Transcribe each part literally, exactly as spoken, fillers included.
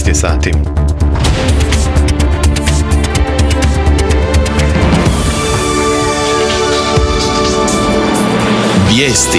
šesnaest je sati. Vijesti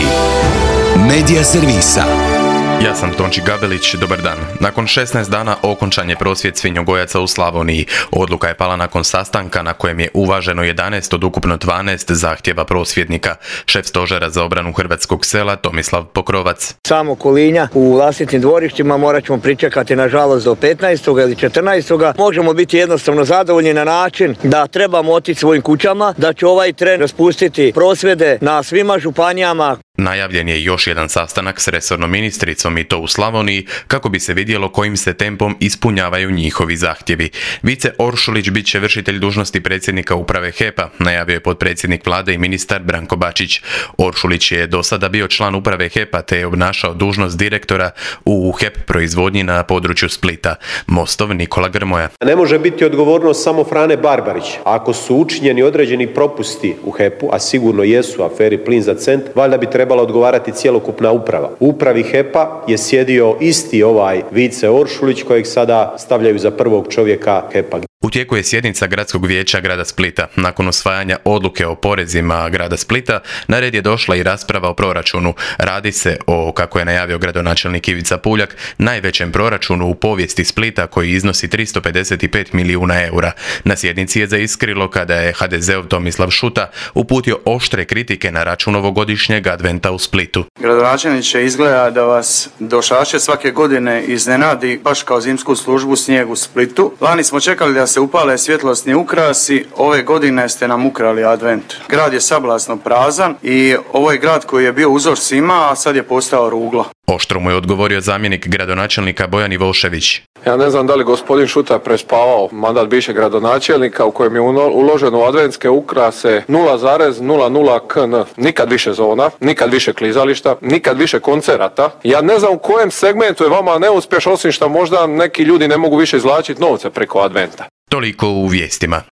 Medija servisa. Ja sam Tonči Gabelić, dobar dan. Nakon šesnaest dana okončan je prosvjed svinjogojaca u Slavoniji. Odluka je pala nakon sastanka na kojem je uvaženo jedanaest od ukupno dvanaest zahtjeva prosvjednika. Šef stožera za obranu hrvatskog sela Tomislav Pokrovac. Samo kolinja u vlastitim dvorištima morat ćemo pričekati nažalost do petnaestog ili četrnaestog Možemo biti jednostavno zadovoljni na način da trebamo otići svojim kućama, da će ovaj tren raspustiti prosvjede na svima županijama. Najavljen je još jedan sastanak s resornom ministricom i to u Slavoniji kako bi se vidjelo kojim se tempom ispunjavaju njihovi zahtjevi. Vice Oršulić bit će vršitelj dužnosti predsjednika uprave H E P-a, najavio je potpredsjednik vlade i ministar Branko Bačić. Oršulić je do sada bio član uprave H E P-a te je obnašao dužnost direktora u H E P proizvodnji na području Splita. Mostov Nikola Grmoja. Ne može biti odgovornost samo Frane Barbarić. Ako su učinjeni određeni propusti u H E P-u, a sigurno jesu aferi Plin za cent, valjda bi trebala odgovarati cjelokupna uprava. U upravi H E P-a je sjedio isti ovaj Vice Oršulić kojeg sada stavljaju za prvog čovjeka H E P-a. U tijeku je sjednica Gradskog vijeća grada Splita. Nakon usvajanja odluke o porezima grada Splita, na red je došla i rasprava o proračunu. Radi se o, kako je najavio gradonačelnik Ivica Puljak, najvećem proračunu u povijesti Splita koji iznosi tristo pedeset pet milijuna eura. Na sjednici je zaiskrilo kada je ha de zeov Tomislav Šuta uputio oštre kritike na račun ovogodišnjeg adventa u Splitu. Gradonačelniče, izgleda da vas došaše svake godine iznenadi baš kao zimsku službu snijeg u Splitu. Lani smo čekali da se upale svjetlosni ukrasi, ove godine ste nam ukrali advent. Grad je sablasno prazan i ovo je grad koji je bio uzor svima, a sad je postao ruglo. Oštro mu je odgovorio zamjenik gradonačelnika Bojan Ivošević. Ja ne znam da li gospodin Šuta prespavao mandat bivšeg gradonačelnika u kojem je uloženo u adventske ukrase nula zarez nula nula kn. Nikad više zona, nikad više klizališta, nikad više koncerata. Ja ne znam u kojem segmentu je vama neuspješ, osim što možda neki ljudi ne mogu više izvlačiti novce preko adventa. Toliko u vijestima.